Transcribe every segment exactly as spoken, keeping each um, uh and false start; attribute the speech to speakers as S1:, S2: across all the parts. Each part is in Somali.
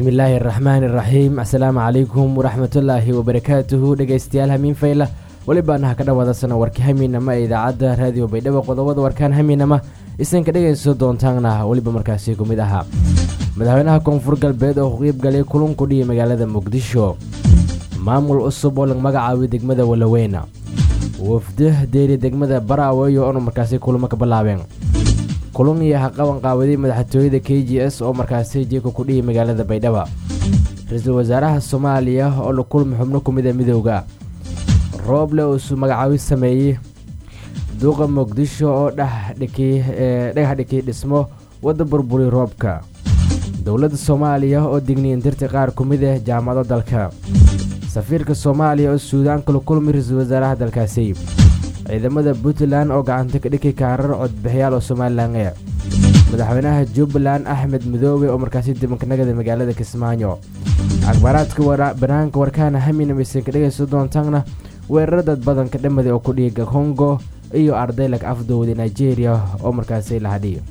S1: bismillaahi raxmaani raxiim assalaamu calaykum waraxmatullaahi wabarakaatuhu dhegaystayaal hamiin fayla welibaanaha ka dhawaadasana warka hamiinama ee idaacadda raadiyo baydhabo qodobada warkaan hamiinama isanka dhegayso doontaana weliba markaasi ku mid ahaa madaxweynaha koonfur galbeed oo ku qiibgalay kulan ku dhiyay magaalada muqdisho maamul cusub oo laga magacaabay degmada walaweyna wafda deeri degmada baraaweyo oo markaasi kulamo ka bilaabeen kulan iyo haqaban qaawaday madaxtooyada K G S oo markaasi jeeko ku dhiyay magaalada baydhabo ra'iisul wasaaraha Soomaaliya oo la kulmay xubno ku mid ah midowga rooble oo soo magacaabay sameeyay duqa muqdisho oo dhax dhikay dhax dhikay dhismo wada burburi roobka dawladda Soomaaliya oo digniin dirtay qaar ku mid ah jaamacado dalka safiirka Soomaaliya oo Suudaan kala kulmay ra'iisul wasaaraha dalkaasi ciidamada Puntland oo gacanta ka dhigay kaarar codbixiyaal oo Soomaaliland ah madaxweynaha Jubbaland Axmed Madoobe oo markaasi dibankanagada magaalada Kismaayo akhbaraadka wara banaanka warkaana hamiina mise ka dhigayso doontaana weerar dad badan ka dhammaday oo ku dhiga Congo iyo arday lag afdowday Nigeria oo markaasi la hadhiyo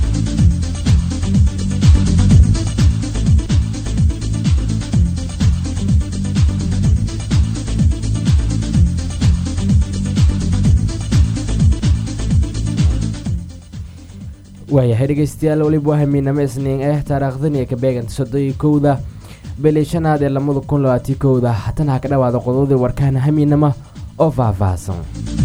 S1: waayahay dhegaystayaal weliba hamiinama isniin ah taariikhdan iyo ka beeganta soddon iyo kowda bili shanaad ee lamada kun labaatan iyo kowda hatana ha ka dhawaada qodobadii warkaana hamiinama oo faahfaahsan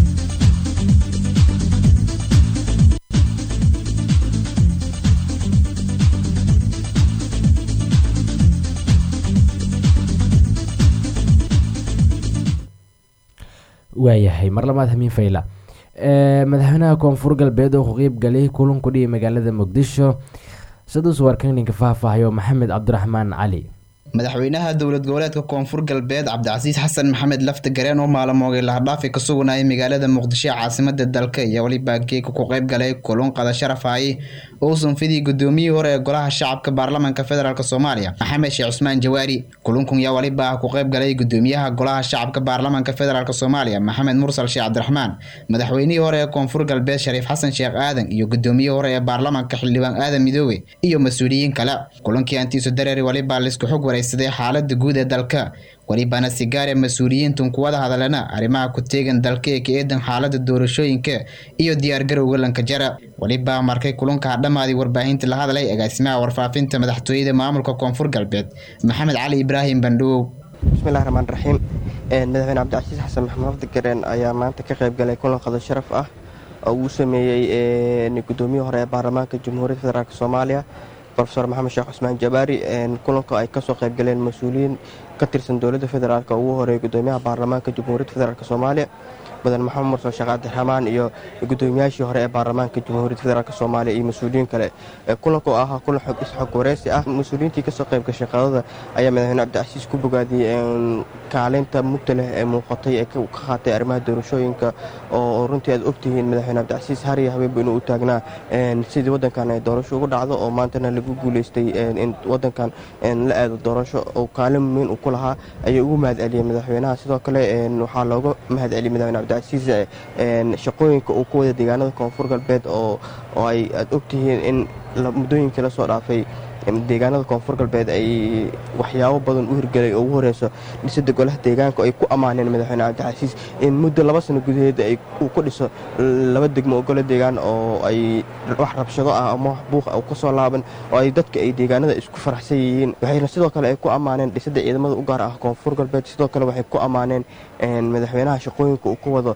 S1: waayahay mar labaad hamiin fayla madaxweynaha koonfur galbeed oo ku qiib galay kulan ku dhiyay magaalada muqdisho sidoo warkan ninka faahfaahayo maxamed cabdiraxmaan cali
S2: madaxweynaha dowlad goboleedka koonfur galbeed cabdicasiis xasan maxamed lafta gareen oo maalmoogay la dhaafi ka sugnay magaalada muqdisho caasimada dalka iyo waliba geek ku qayb galay kulan qada sharafay oo sanfidii gudoomiyihii hore ee golaha shacabka baarlamaanka federaalk Soomaaliya Maxamed Sheekh Cusmaan Jawaari kulankan yaa waliba ku qayb galay gudoomiyaha golaha shacabka baarlamaanka federaalk Soomaaliya Maxamed Mursal Sheekh Cabdiraxmaan madaxweynihii hore ee koonfur galbeed Shariif Xasan Sheekh Aadan iyo gudoomiyihii hore ee baarlamaanka xildhibaan Aadan Midoobe iyo mas'uuliyiin kale kulankii antiiso dareeri waliba la isku xog sidee xaaladda guud ee dalka walibana sigaar ee mas'uuliyiintu ku wada hadalana arrimaha ku teegan dalka ee ka eedan xaaladda doorashooyinka iyo diyaar garowga lanka jara waliba markay kulanka dhamaaday warbaahinta la hadlay agaasimaha warfaafinta madaxtooyada maamulka koonfur galbeed Maxamed Cali Ibrahim Bandhow
S3: bismillaahir rahmaanir rahiim madaxweyne Cabdicasiis Xasan Maxamed Gareen ayaa maanta ka qayb galay kulan qada sharaf ah oo uu sameeyay gudoomiyaha hore ee baarlamaanka jamhuuriyadda federaalk Soomaaliya Professor Maxamed Sheekh Cusmaan Jawaari kulanka ay ka soo qayb galeen mas'uuliyiin ka tirsan dawladda federaalka ugu horeeyay gudoomiyaha baarlamaanka jamhuuriyadda federaalk Soomaaliya badan Maxamed Mursal Sheekh Cabdiraxmaan iyo gudoomiyaashii hore ee baarlamaanka jamhuuriyadda federaalk Soomaaliya iyo mas'uuliyiin kale kulanka oo ah kulan xog isxog wareysi ah mas'uuliyiintii ka soo qayb gashay qadada ayaa madaxweyne Cabdicasiis ku bogaadiyay kaalinta mugta leh ee muuqatay ee ka qaatay arrimaha doorashooyinka oo runtii aad ogtihiin madaxweyne Cabdicasiis hariya habeenba inuu u taagnaa sidii wadankan ay doorasho ugu dhacdo oo maantana lagu guuleystay in wadankan la aado doorasho oo kaalin muhiim u ku lahaa ayuu ugu mahadceliyay madaxweynaha sidoo kale waxaa looga mahadceliyay madaxweyne Cabdicasiis shaqooyinka uu ku wada deegaanada koonfur galbeed oo oo ay aad ogtihiin in muddooyinkii la soo dhaafay deegaanada koonfur galbeed ay waxyaabo badan u hirgelay oo ugu horeyso dhisida golaha deegaanka ay ku ammaaneen madaxweyne Cabdicasiis in muddo laba sano gudaheed ay ku dhiso laba degmo oo golo deegaan oo ay wax rabshado ah ama buuq ah ka soo laaban oo ay dadka ay deegaanada isku faraxsan yihiin waxayna sidoo kale ay ku ammaaneen dhisida ciidamada u gaar ah koonfur galbeed sidoo kale waxay ku ammaaneen madaxweynaha shaqooyinka uu ku wado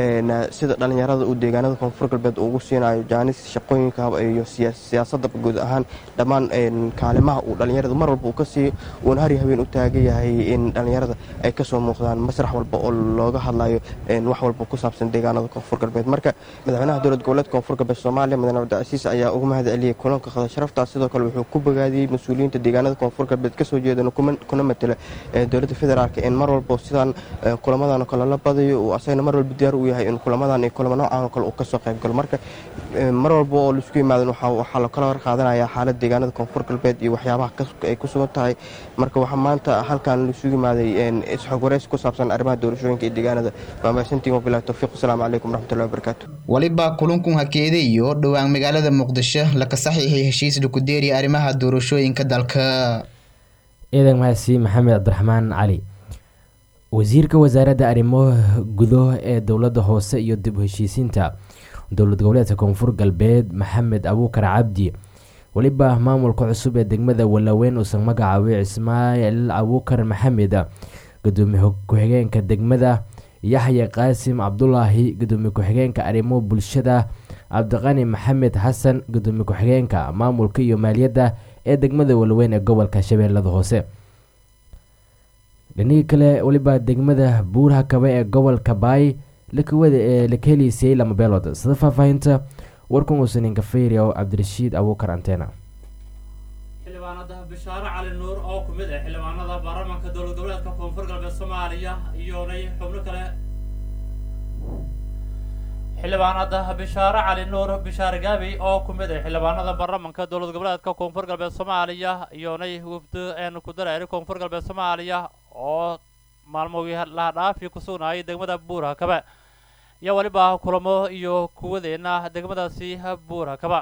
S3: sida dhalinyarada uu deegaanada koonfur galbeed ugu siinayo jaanis shaqooyinka iyo siyaasadda guud ahaan dhammaan kaalimaha uu dhalinyarada mar walba uu ka sii uun hari habeen u taagan yahay in dhalinyarada ay ka soo muuqdaan masrax walba oo looga hadlayo wax walba ku saabsan deegaanada koonfur galbeed marka madaxweynaha dowlad goboleedka koonfur galbeed Soomaaliya madaxweyne Cabdicasiis ayaa ugu mahadceliyay kulanka qada sharafta sidoo kale wuxuu ku bogaadiyay mas'uuliyiinta deegaanada koonfur galbeed ka soo jeedana kuna matala dowladda federaalka in mar walba sidaan kulamadan kala la badayo oo asayna mar walba diyaar u yahay in kulamadan ay kulamo noocan kale uu ka soo qayb galo marka mar walba oo la isku yimaado waxa waxa la kala war qaadanayaa xaaladda deegaanada koonfur galbeed iyo waxyaabaha ay ku sugan tahay marka waxa maanta halkan la isugu yimaaday isxog wareysi ku saabsan arrimaha doorashooyinka ee deegaanada maamulsantii mobilaa tawfiiq assalamu alaykum warahmatullahi wabarakatuh
S2: waliba kulankun hakeeday iyo dhawaan magaalada muqdisho la ka saxiixay heshiis ku deeri arrimaha doorashooyinka dalka
S1: ciidan mahadsi maxamed cabdiraxmaan cali. wasiirka wasaaradda arrimaha gudo ee dowladda hoose iyo dib u heshiisiinta dowlad goboleedka koonfur galbeed maxamed abuukar cabdi waliba maamulka cusub ee degmada Walaweyn uusan magacaabay Ismaaciil Abuukar Maxamed, gudoomiye ku-xigeenka degmada Yaxya Qaasim Cabdullaahi, gudoomiye ku-xigeenka arrimaha bulshada Cabdiqani Maxamed Xasan, gudoomiye ku-xigeenka maamulka iyo maaliyadda ee degmada Walaweyn ee gobolka Shabeellada Hoose. dhanigii kale waliba degmada Buur-Hakaba ee gobolka Baay lakawada ee la keenaysay lama beelood. sida faahfaahinta warkan uu sanin Kafeeriyo Cabdirashiid Abuukar Anteena.
S4: xildhibaanada Bishaare Cali Nuur oo ku mid ah xildhibaanada baarlamaanka dowlad goboleedka Koonfur Galbeed Soomaaliya iyo xubno kale. xildhibaanada Bishaare Cali Nuur Bishaare Gaabi oo ku mid ah xildhibaanada baarlamaanka dowlad goboleedka Koonfur Galbeed Soomaaliya iyo wafdi aan ku dareeray Koonfur Galbeed Soomaaliya oo maalmoodii la dhaafay ku sugnaayay degmada Buur-Hakaba iyo waliba kulamo iyo kuwadeena degmadaasi Buur-Hakaba.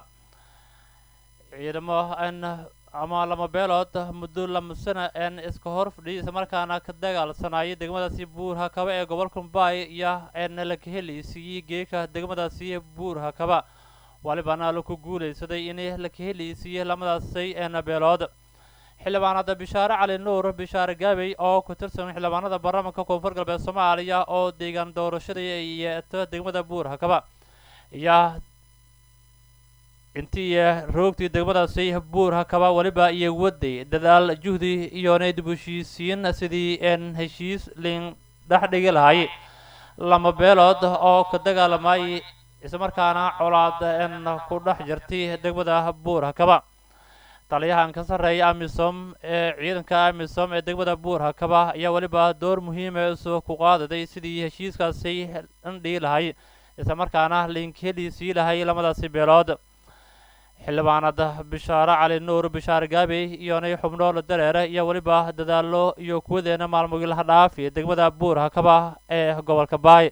S4: ciidamo aan ama lama beelood muddo lama sano aan iska hor fadhiyay markaana ka dagaalsanayay degmadaasi Buur-Hakaba ee gobolka Baay iyo aan la kahelaysay geeka degmadaasi Buur-Hakaba walibana la ku guuleysaday in la kahelaysay lamadaasay aan beelood. xildhibaanada Bishaare Cali Nuur Bishaare Gaabi oo ku tirsan xildhibaanada baarlamaanka Koonfur Galbeed Soomaaliya oo deegaan doorashada iyo degmada Buur-Hakaba iyo intii roogtii degmadaasi Buur-Hakaba waliba iyo waday dadaal juhdi iyo dib u heshiisiin sidii aan heshiis lin dhaxdhigi lahaay lama beelood oo ka dagaalamay isla markaana colaad aan ku dhex jirtay degmada Buur-Hakaba. taliyahan ka sarreeya AMISOM ee ciidanka AMISOM ee degmada Buur-Hakaba ayaa waliba door muhiim ah soo ku qaaday sidii heshiiskaasi indhii lahaay isla markaana linkeliisii lahaay lamadaasi beelood. xildhibaanada Bishaare Cali Nuur Bishaare Gaabi iyo xubno la dareere iyo waliba dadaalo iyo kuwadeena maalmoodii la dhaafay degmada Buur-Hakaba ee gobolka Baay.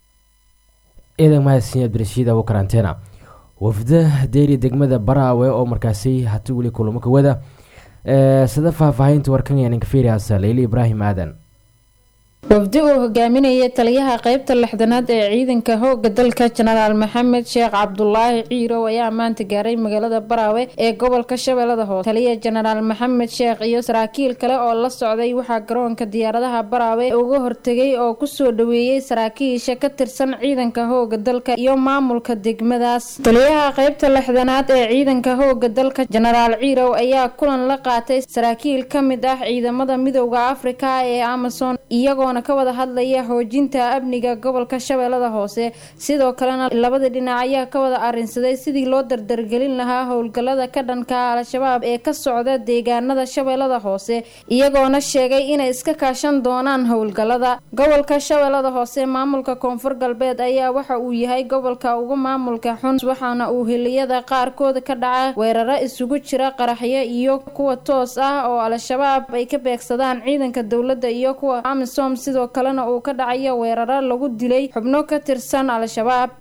S1: ciidan mahadsan Cabdirashiid Abuukar Anteena. wafda deeri degmada Baraawe oo markaasi hati wali kulamo ka wada ee sida faahfaahinta warkan yaan Kafeeriyaasa Leili Ibraahim Aadan.
S5: wafdi uu hogaaminayay taliyaha qaybta lixdanaad ee ciidanka hooga dalka Generaal Maxamed Sheekh Cabdullaahi Ciiro ayaa maanta gaaray magaalada Baraawe ee gobolka Shabeellada Hoose. taliyaha Generaal Maxamed Sheekh iyo saraakiil kale oo la socday waxaa garoonka diyaaradaha Baraawe uga hortagay oo ku soo dhaweeyay saraakiisha ka tirsan ciidanka hooga dalka iyo maamulka degmadaas. taliyaha qaybta lixdanaad ee ciidanka hooga dalka Generaal Ciiro ayaa kulan la qaatay saraakiil ka mid ah ciidamada Midowga Afrika ee Amazon iyagoo ka wada hadlaya xoojinta amniga gobolka Shabeellada Hoose. sidoo kalena labada dhinac ayaa ka wada arinsaday sidii loo dardargelin lahaa howlgallada ka dhanka Al-Shabaab ee ka socda deegaanada Shabeellada Hoose iyagoona sheegay inay iska kaashan doonaan howlgallada. gobolka Shabeellada Hoose maamulka Koonfur Galbeed ayaa waxa uu yahay gobolka ugu maamulka xun waxaana uu heliyada qaarkood ka dhaca weeraro isugu jira qaraxyo iyo kuwa toos ah oo Al-Shabaab ay ka beegsadaan ciidanka dowladda iyo kuwa AMISOM sidoo kalena uu ka dhacayo weeraro lagu dilay xubno ka tirsan Al-Shabaab.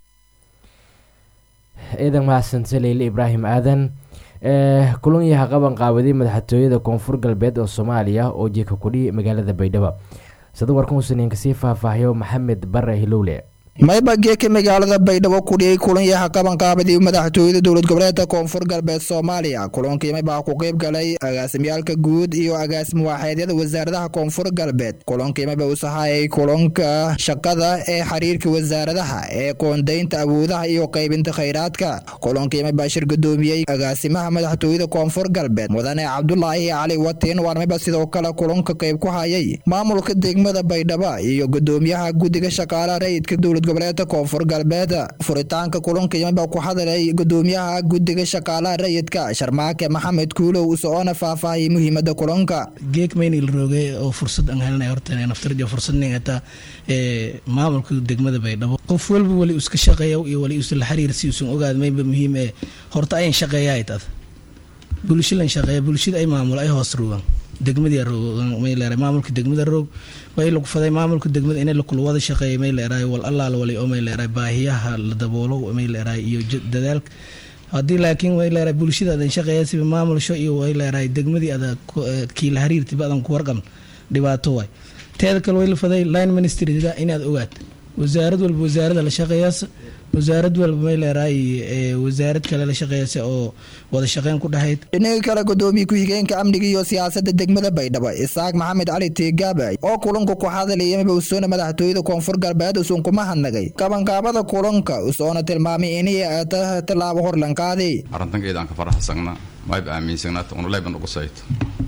S1: ciidan mahadsan Leili Ibraahim Aadan. ee kulan yaha qaban qaawaday madaxtooyada Koonfur Galbeed oo Soomaaliya oo jeeka ku dhigay magaalada Baydhabo. sida warkan uu sanin ka sii faahfaahiyo Maxamed Barre Hilowle.
S6: mayba geeka magaalada Baydhabo ku dhigay kulan yaha qaban qaabadii madaxtooyada dowlad goboleedka Koonfur Galbeed Soomaaliya. kulankii mayba ku qayb galay agaasimyaalka guud iyo agaasim waaxeedyada wasaaradaha Koonfur Galbeed. kulankii mayba u sahaayay kulanka shaqada ee xiriirka wasaaradaha ee qoondeynta awoodaha iyo qaybinta kheyraadka. kulankii mayba shir gudoomiyay agaasimaha madaxtooyada Koonfur Galbeed Mudane Cabdullaahi Cali Watiin waan mayba sidoo kale kulanka qayb ku hayay maamulka degmada Baydhabo iyo gudoomiyaha guddiga shaqaalaha rayidka dowlad goboleedka Koonfur Galbeed. furitaanka kulanka yimid ku hadalay gudoomiyaha guddiga shaqaalaha rayidka Sharmaake Maxamed Kuulow oo faahfaahiyay muhiimada kulanka.
S7: geek meynil roogay oo fursad aan helnay horta inaan naftarjo fursad ningata ee maamulka degmada Baydhabo qof walba wali iska shaqeeyo iyo wali isla xiriir si uu ogaad meeyba muhiim ee horta ay shaqeeyay tad bulshada shaqeeyo bulshada ay maamul ay hoos ruugan degmada roog meelay maamulka degmada roog way lagu faday maamulka degmada in la kula wada shaqeeyo meelay wal Allah wali oo meelay baahiyaha la daboolo meelay iyo dadaalka haddii laakiin way leedahay bulshada adan shaqeeya siba maamulsho iyo way leedahay degmadii ada kiila hariirtiba adan ku warqan dhibaato waay teeda kale way la faday line ministryda inaad ogaad wasaarad walba wasaarada la shaqeeyaas wasaarad walba may leedahay wasaarad kale la shaqeeysa oo wada shaqeyn ku dhahayd
S6: dhinaca kale gudoomiye ku-xigeenka amniga iyo siyaasadda degmada Baydhabo Isaaq Maxamed Cali Tigaabay oo kulanka ku hadlayay mabawsoona madaxtooyada koonfur galbeed usun kuma hadnagay qabanqaabada kulanka usoona tilmaamay inay tallaabo hor lan qaaday
S8: arintan eedan ka faraxsana ma ay aaminsanaato oo leeban ugu sayto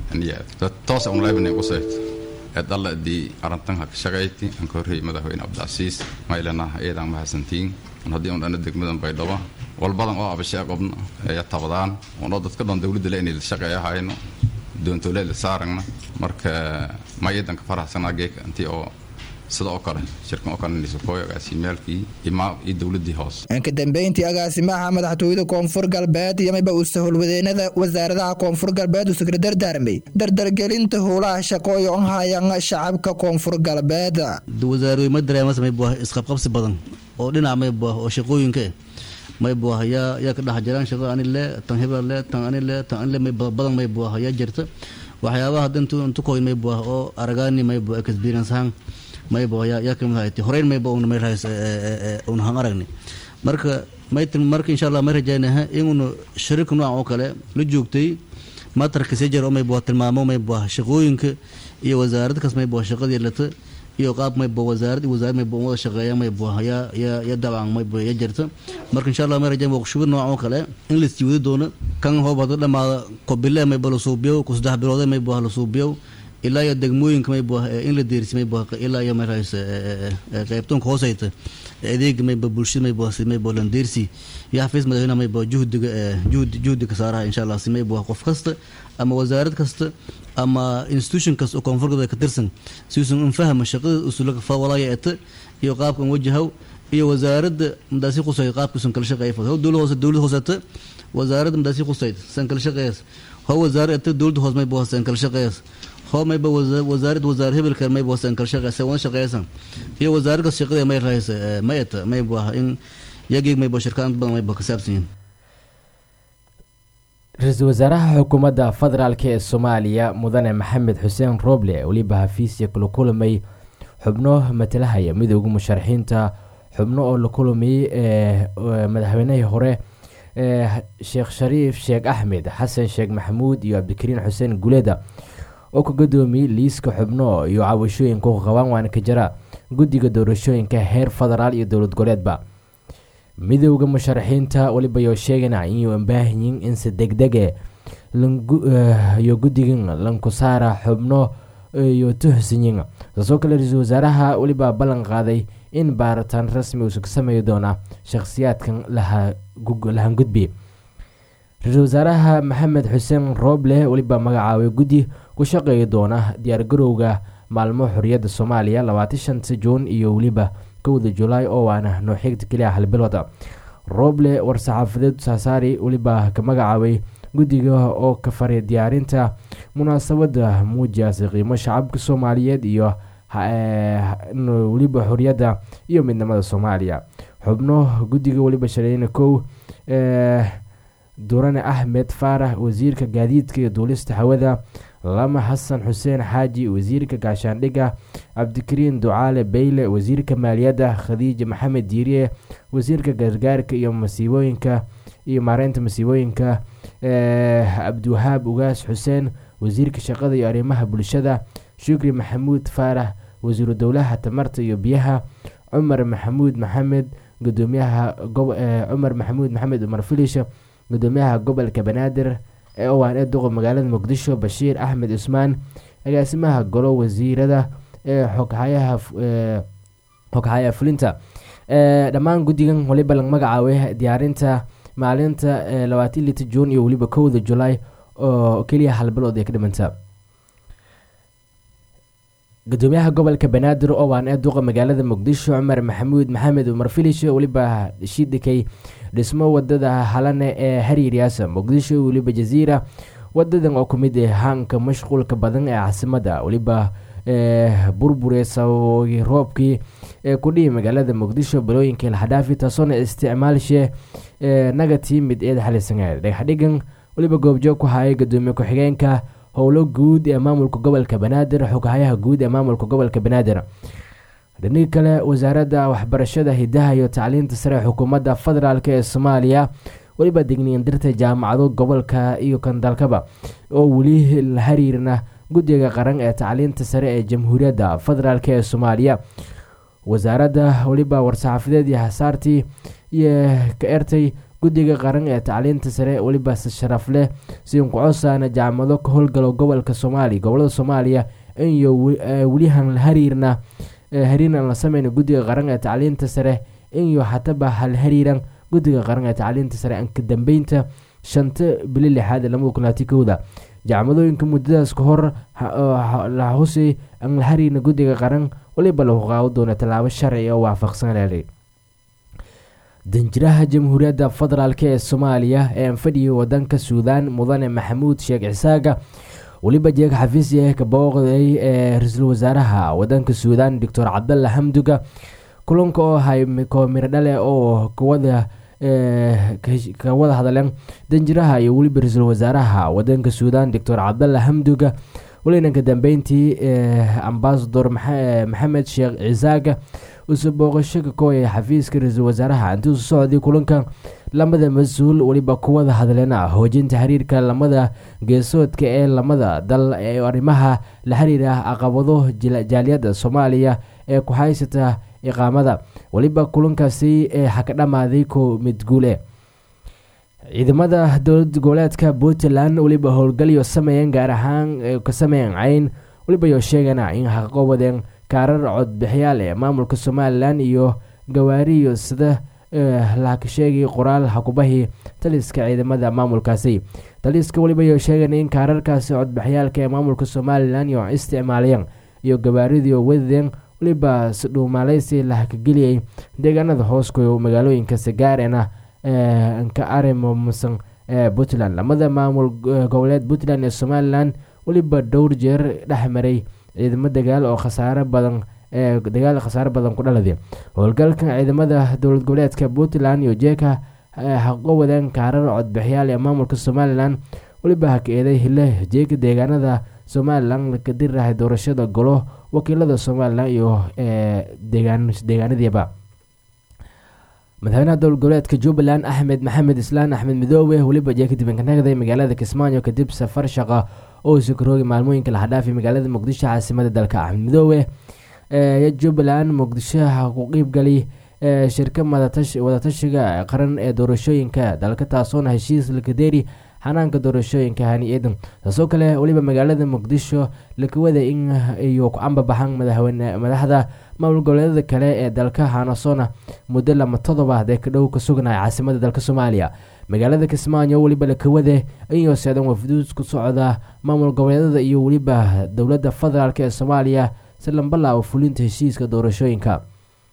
S8: aniga toos oo leeban ugu sayto adalla di arintan ha shaqayti an korey madaxweyne Cabdicasiis ma ilana eedan ma hasantiin haddii aan degmadan Baydhabo walbadan oo abashay qabna ay tabadaan oo dadka dhan dawladda leenay la shaqeeyahayno doontoole la saaragna marka ma yeedan ka faraxsanaa geek antii oo sidoo kale shirkan oo kale niso kooyagaasi meelkii ima iyo dawladii hoos
S6: inka dambeyntii agaasimaha madaxtooyada koonfur galbeed yamayba u sahulwadeenada wasaaradaha koonfur galbeed u sekretar darmay dardargelinta howlaha shaqooyo on hayaan shacabka koonfur galbeed
S9: wasaaradda ma dareemas may buu isqabqabsi badan oo dhinac may buu oo shaqooyinka may buu haya ya ka dhax jiraan shaqo aan ile tan hebel le tan aan ile tan ile may badan may buu haya jirta waxyaabaha dantu intu kooyin may buu oo aragani may buu experience han may buu ya ya kamid ah horeen may buu may rays un han aragni marka may tin marka insha Allah may rajaynaha inuu shirku nooc oo kale la joogtay matarka sejer oo may buu tilmaamo may buu shaqooyinka iyo wasaaradda kas may buu shaqadii lata iyo qaab may buu wasaaradda wasaaradda may buu wada shaqeeya may buu ya ya ya dabcan may buu ya jirta marka insha Allah may rajaynaha waqshugo nooc oo kale in la sii wadi doono kan hoobada dhamaada qobile may buu suubiyo ku saddex bilood may buu la suubiyo ilaa ya degmooyinka may buu in la deersimay buu ilaa ya marays qaybtan hoosayta adeeg may bulshada may buu may buu lan deersi ya xafiis madaxweynaha may buu juhdiga juhd juhdiga saaraha insha Allah simay buu qof kasta ama wasaarad kasta ama institution kasta oo koonfurta ka tirsan si uu u fahmo shaqada usulka fawalaayata iyo qaabkan wajahow iyo wasaaradda madaasi qusay qaabkiisan kala shaqeeyay dawladda hoose dawladda hoosata wasaaradda madaasi qusay san kala shaqeeyay ho wasaaradda dawladda hoose may buu san kala shaqeeyay هو ما يبغى وزارة وزارة هبل كان ما يبغى سنكل شقة سوون شقة يسان هي وزارة الشقة ما يرهيس ما يت ما يبغى إن يجيك ما يبغى شركات ما يبغى كسبسين
S1: رئيس وزراء حكومة فدرالك الصومالية مدن محمد حسين روبلي وليبها فيس يكل كل مي حبنوه مثلها يمدوج مشارحين تا حبنوه لكل مي مدحوينه هره شيخ شريف شيخ أحمد حسن شيخ محمود يو عبد الكريم حسين جوليدا oo ka gudoomiye liiska xubno iyo caawishooyinka ku qabaan waana ka jira guddiga doorashooyinka heer federaal iyo dowlad goboleedba midowga musharaxiinta waliba yoo sheegana inuu baahanyiin in si degdege iyo guddigan lanku saara xubno iyo tuhsinyin soo kale ra'iisul wasaaraha waliba ballan qaaday in baaritaan rasmi uu sameeyo doona shakhsiyaadkan laha lahan gudbi ra'iisul wasaaraha maxamed xuseen rooble waliba magacaabay guddi ku shaqeeya doona diyaar garowga maalmo xorriyadda Soomaaliya labaatan iyo shanta Juun iyo waliba kowda Juulaay oo waana noo xigta kaliya hal bilood Roble war-saxaafadeed saasaari waliba ka magacaabay guddiga oo ka faray diyaarinta munaasabadda muujinaysa qiimo shacabka Soomaaliyeed iyo waliba xorriyadda iyo midnimada Soomaaliya xubno guddiga waliba shalayna kow Durane Ahmed Farah wasiirka gaadiidka iyo duulista hawada lama Xasan Xuseen Xaaji wasiirka gaashaandhigga Cabdikariin Ducaale Beyle wasiirka maaliyadda Khadiija Maxamed Diiriye wasiirka gargaarka iyo masiibooyinka iyo maareynta masiibooyinka Cabdiwahaab Ugaas Xuseen wasiirka shaqada iyo arrimaha bulshada Shukri Maxamuud Farah wasiiru dowlaha tamarta iyo biyaha Umar Maxamuud Maxamed gudoomiyaha Umar Maxamuud Maxamed Umar Filisha gudoomiyaha gobolka Banaadir ee oo aan duqa magaalada Muqdisho Bashiir Ahmed Usmaan agaasimaha golo wasiirada ee xoghayaha xoghayaha fulinta ee dhamaan guddigan waliba la magacaabay diyaarinta maalinta labaatan iyo lix Juun iyo waliba kowda Juulaay oo kaliya hal bilood ay ka dhimanta gudoomiyaha gobolka Banaadir oo aan duqa magaalada Muqdisho Umar Maxamuud Maxamed Umar Filisha waliba shidikay dhismo wadada halane ee Hariiriyasa Muqdisho waliba Jazeera wadadan oo kumid ah hanka mashquulka badan ee caasimada waliba burbure sababooyi roobkii ee ku dhihi magaalada muqdisho balooyinkii laxadhaafi taasoona isticmaalshe naga timid eed xalisangaad dhagaxdhigan weliba goobjoog ku hayay gudoomiye ku-xigeenka howlo guud ee maamulka gobolka banaadir xoghayaha guud ee maamulka gobolka banaadir dhinaga kale wasaaradda waxbarashada hidaha iyo tacliinta sare xukuumadda federaalk ee soomaaliya weliba digniin dirta jaamacado gobolka iyo kandalkaba oo weli la xiriirna guddiga qaran ee tacliinta sare ee jamhuuriyadda federaalk ee soomaaliya wasaaradda weliba war-saxaafadeed iyo hasaartii iyo ka ertay guddiga qaran ee tacliinta sare weliba sharaf leh siinkucosaana jaamacado ka howlgalo gobolka soomaaliya gobolada soomaaliya iyo welihan la xiriirna hariiran la sameyna guddiga qaran ee tacliinta sare iyo xataba hal hariiran guddiga qaran ee tacliinta sare anka dambeynta shanta bili lixaad lamada kunaati kowda jaamadoyinka muddadaas ka hor la husay an la hariirna guddiga qaran waliba lagu qaado doona tallaabo sharci oo waafaqsan leelay danjiraha jamhuuriyadda federaalk ee soomaaliya ee anfadhiyay wadanka suudaan mudane maxamuud sheekh cisaaga weliba jeeg xafiisya ka booqday ee ra-iisul wasaaraha wadanka suudaan doctor cabdalla xamduga kulanka oo ahay koomiro dhale oo kawada ka wada hadleen danjiraha iyo weliba ra-iisul wasaaraha wadanka suudaan doctor cabdalla xamduga welina ka dambeyntii ambasador maxamed sheekh cisaaga uso booqasho ka kooyay xafiiska ra-iisul wasaaraha intii usu socday kulanka lamada mas-uul weliba kuwada hadleena hoojinta xiriirka lamada geesoodka ee lamada dal ee arrimaha la xiriira caqabado jaaliyadda soomaaliya ee ku haysata iqaamada weliba kulankaasi xa ka dhammaaday ko mid guule ciidamada dowlad goboleedka puntland weliba howlgalyo sameeyeen gaar ahaan ka sameeyeen cayn weliba yoo sheegana in haqaqobadeen kaarar codbixiyaal ee maamulka somalilan iyo gawaariyo sida laaka sheegay qoraal hakubahii taliska ciidamada maamulkaasi taliska weliba yoo sheegan in kaararkaasi codbixiyaalka ee maamulka somalilan iyo isticmaalayeen iyo gawaaridio wadadeen weliba sidhuumaaleysi lahakageliyay deegaanada hooskoyo magaalooyinka sagaarena ka arimomusan ee puntland lamada maamul goboleed puntland ee somalilan weliba dhowr jeer dhexmaray ciidamo dagaal oo khasaare badan ee dagaal khasaare badan ku dhaladay howlgalka ciidamada dowlad goboleedka puntland iyo jeeka xaqo wadaan kaarar codbixiyaal ee maamulka somalilan weliba haka-eeday hile jeeka deegaanada somalilan ka dirirahay doorashada golo wakiilada somalilan iyo deegaanadiiba madaxweynaha dowlad goboleedka jubbaland axmed maxamed islaan axmed midoobe weliba jeeka dibankanagday magaalada kismaayo kadib safar shaqa oo sukaroogi maalmooyinka laxadhaafi magaalada muqdisho caasimada dalka axmed midoobe ee jubbaland muqdisho ku qeybgalay shirka wadatashiga qaran ee doorashooyinka dalka taasoona heshiis lakadeeri xanaanka doorashooyinka hani eedan taasoo kale weliba magaalada muqdisho lakawada in iyo ku ambabaxan madaxweyne madaxda maamul goboleedada kale ee dalka hanasoona muddo lama todobaad ee ka dhow ka sugnaya caasimada dalka soomaaliya magaalada kismaayo weliba lakawade inyo seedan wafduud ku socda maamul goboleedada iyo weliba dowladda federaalk ee soomaaliya si lambala oo fulinta heshiiska doorashooyinka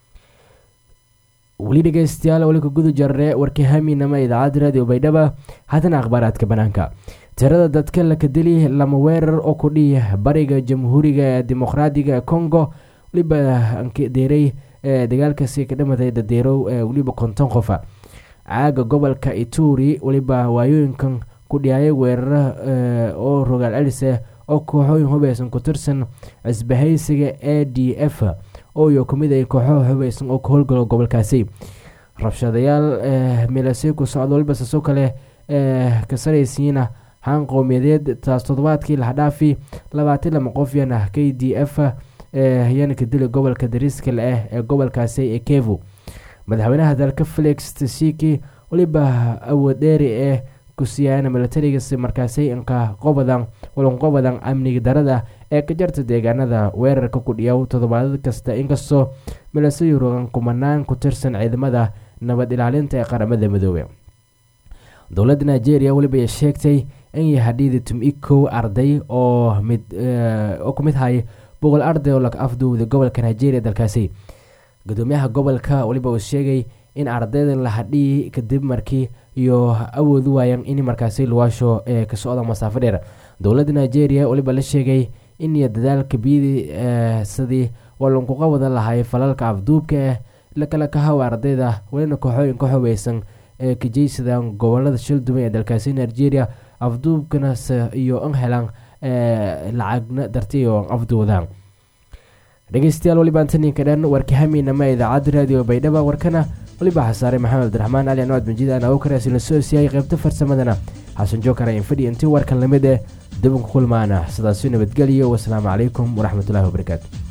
S1: weli dhegeystayaal weli ka guda jarre warkii haminama idaacadda radio baydhaba haddana akhbaaraadka banaanka tirada dadka laka dili lama weerar oo ku dhiya bariga jamhuuriga ee dimuqraadiga congo weliba deeray dagaalkaasi ka dhamatay dadeerow ee weliba konton qofa caaga gobolka ituri weliba waayooyinkan ku dhiyaayay weerara oo rogaal celise oo kooxooyin hubeysan ku tirsan cisbahaysiga a d f ooyo kamid ay kooxo hubeysan oo ka howlgalo gobolkaasi rabshadayaal milase ku socda waliba sasoo kale ka saraysiina haan qowmiyadeed taas toddobaadkii laxdhaafi labaatan lama qof yana k d f yana ka dili gobolka dariskale ah ee gobolkaasi ee kevu madaxweynaha dalka felix tsiki waliba awood dheeri ee kusiyaana milatarigas markaasi inka qobadan walanqobadan amniga darada ee ka jarta deegaanada weerarka ku dhiyaw toddobaadad kasta inkastoo milasayi rogan kumanaan ku tirsan ciidamada nabad ilaalinta ee qaramada midoobe dowladda nigeria weliba sheegtay in yahadhiidi tum-i kow arday oo mid oo ku mid hay boqol arday oo laga afduwday gobolka nigeria dalkaasi gudoomiyaha gobolka weliba uu sheegay in ardaydan la hadhii kadib markii iyo awoodi waayaan in markaasi luwaasho ee ka socda masaafo dheer dowladda nigeria weliba la sheegay in iyo dadaalka biidi sidii walankuqa wada lahay falalka afduubka ah lakala kahawa ardayda welina kooxooyin ka xubeysan ee kajeysadaan gobolada shildhiban ee dalkaasi nigeria afduubkana iyo an helaan lacagna darti oo afduudaan dhegeystayaal waliba antaninka dhan warka hamiinama idaacadda raadiyo baydhaba warkana waliba xasaare maxamed abdiraxmaan cali anwaad banjid aan ugu karaasi la soo siiyay qaybta farsamadana xasan jookar in fadhi intii warkan lamid eh dabanku kulmaana sidaasi nabadgelyo wasalaamu calaykum waraxmatullaahi wabarakaatu